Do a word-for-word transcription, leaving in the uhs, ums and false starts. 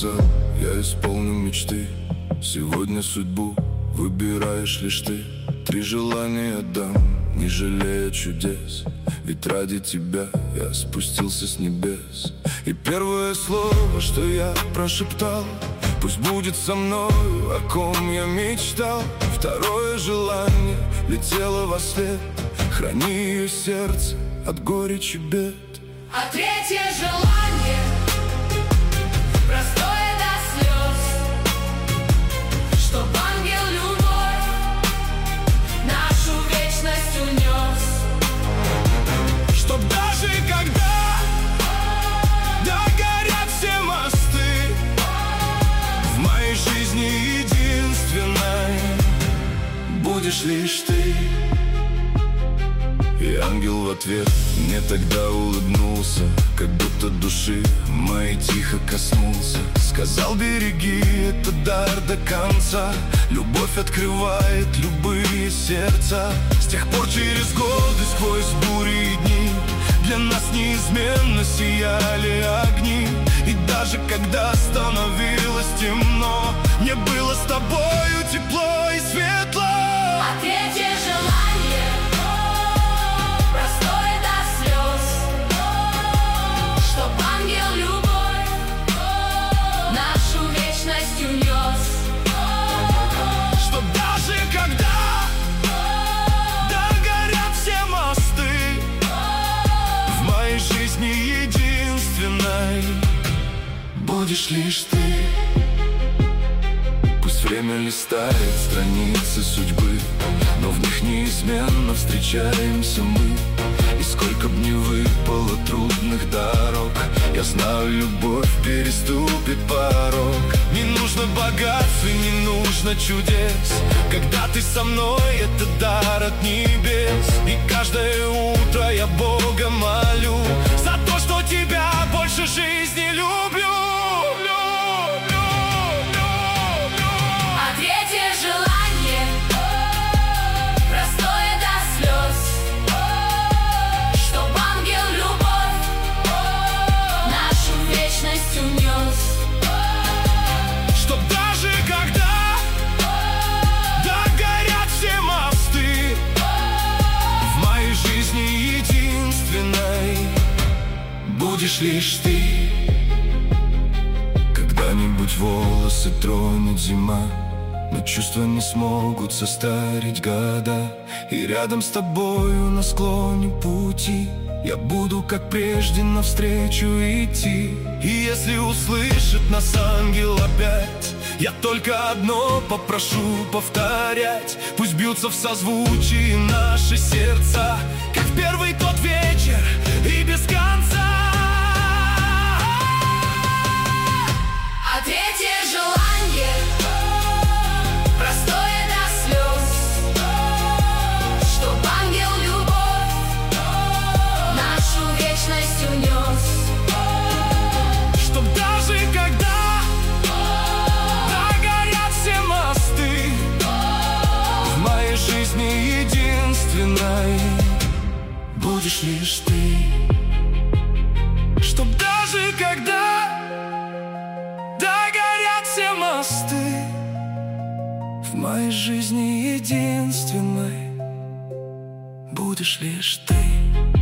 сказал, я исполню мечты. Сегодня судьбу выбираешь лишь ты. Три желания отдам, не жалея чудес. Ведь ради тебя я спустился с небес. И первое слово, что я прошептал, пусть будет со мною, о ком я мечтал. Второе желание летело во след, храни ее сердце от горечи бед. А третье желание простое до слез, чтоб ангел любовь нашу вечность унес. Чтоб даже когда догорят все мосты, в моей жизни единственной будешь лишь ты. И ангел в ответ мне тогда улыбнулся, как будто души моей тихо коснулся. Сказал, береги этот дар до конца, любовь открывает любые сердца. С тех пор через годы, сквозь бури и дни, для нас неизменно сияли огни. И даже когда становилось темно, мне было с тобою тепло и светло. А третье желание простое до слез, чтоб ангел любовь нашу вечность унес. Чтоб даже когда догорят все мосты, в моей жизни единственной будешь лишь ты. Пусть время листает страницы судьбы, но в них неизменно встречаемся мы. И сколько б ни выпало трудных дорог, я знаю, любовь переступит порог. Не нужно богатств и не нужно чудес, когда ты со мной, это дар от небес. И каждое утро я Бога молю за то, что тебя больше жизни люблю. А третье желание простое до слез, чтоб ангел любовь нашу вечность унес. Чтоб даже когда догорят все мосты, в моей жизни единственной будешь лишь ты. Когда-нибудь волосы тронет зима, но чувства не смогут состарить года. И рядом с тобою на склоне пути я буду, как прежде, навстречу идти. И если услышит нас ангел опять, я только одно попрошу повторять: пусть бьются в созвучии наши сердца, как в первый тот вечер и без конца. А третье желание простое до слез, чтоб ангел любовь нашу вечность унес. Чтоб даже когда догорят все мосты, в моей жизни единственной будешь лишь ты. Чтоб даже когда догорят все мосты, в моей жизни единственной будешь лишь ты.